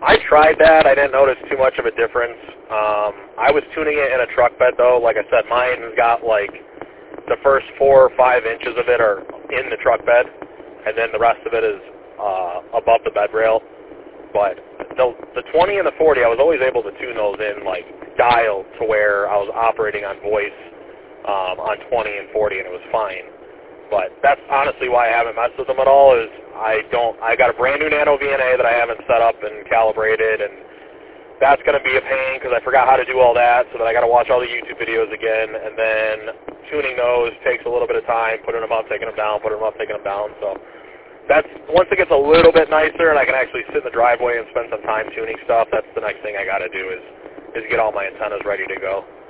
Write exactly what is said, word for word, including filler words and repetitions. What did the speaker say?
I tried that. I didn't notice too much of a difference. Um, I was tuning it in a truck bed, though. Like I said, mine's got, like, the first four or five inches of it are in the truck bed, and then the rest of it is uh, above the bed rail. But the, the twenty and the forty, I was always able to tune those in, like, dialed to where I was operating on voice um, on twenty and forty, and it was fine. But that's honestly why I haven't messed with them at all, is I don't, I got a brand new Nano V N A that I haven't set up and calibrated, and that's going to be a pain because I forgot how to do all that, so that I got to watch all the YouTube videos again, and then tuning those takes a little bit of time, putting them up, taking them down, putting them up, taking them down, so that's, once it gets a little bit nicer and I can actually sit in the driveway and spend some time tuning stuff, that's the next thing I got to do is, is get all my antennas ready to go.